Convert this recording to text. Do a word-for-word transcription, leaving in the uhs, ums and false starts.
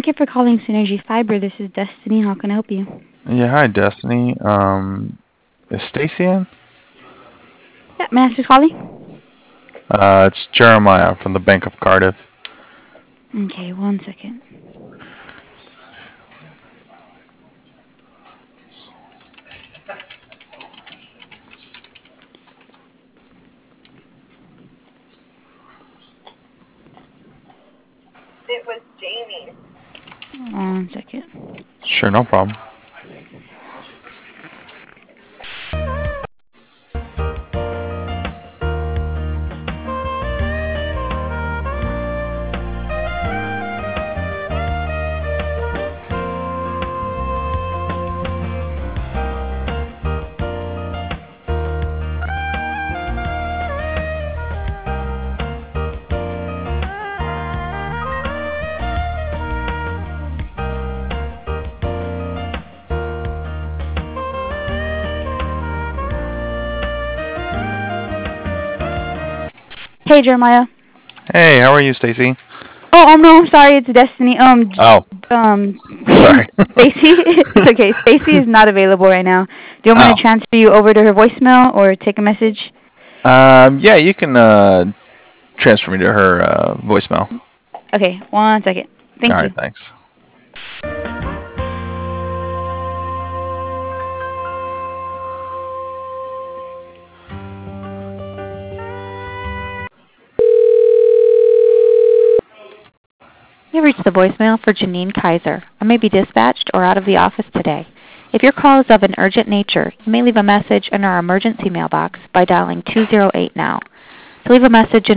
Thank you for calling Synergy Fiber. This is Destiny. How can I help you? Yeah, hi, Destiny. Um, is Stacy in? Yeah, may I ask who's calling? Uh, it's Jeremiah from the Bank of Cardiff. Okay, one second. It was Jamie. One second. Sure, no problem. Hey, Jeremiah. Hey, how are you, Stacy? Oh, um, no, I'm sorry. It's Destiny. Um, Oh, um, sorry. Stacy. It's okay. Stacy is not available right now. Do you want me Oh. to transfer you over to her voicemail or take a message? Um, yeah, you can uh, transfer me to her uh, voicemail. Okay, one second. Thank All you. right, thanks. You have reached the voicemail for Janine Kaiser. I may be dispatched or out of the office today. If your call is of an urgent nature, you may leave a message in our emergency mailbox by dialing two zero eight now. To leave a message in